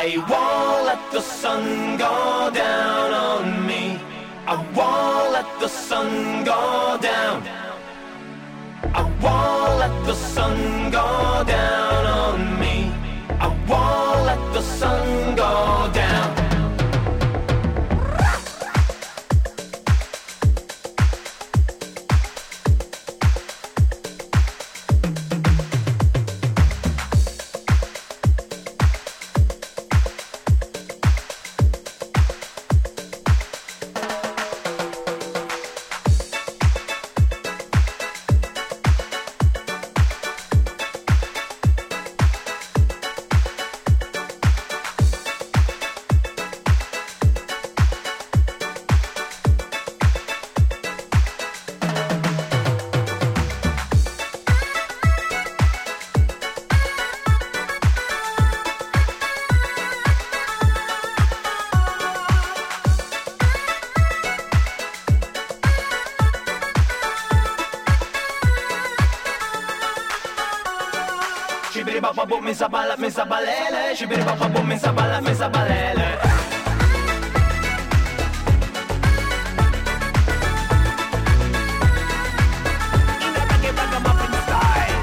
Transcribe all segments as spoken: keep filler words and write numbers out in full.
I won't let the sun go down on me. I won't let the sun go down. I won't let the sun go down on me. I won't let the sun go down. Me zabala, me zabalele, shibiri baba boom, me zabala, me zabalele. In a reggae ragamuffin style.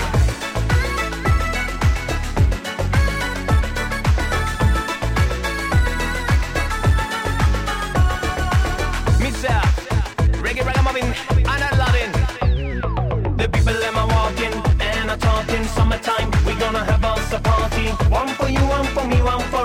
Myself, reggae ragamuffin, I'm not loving. The people them are walking and are talking. Summertime, we gonna have us a party. One for you, one for me, one for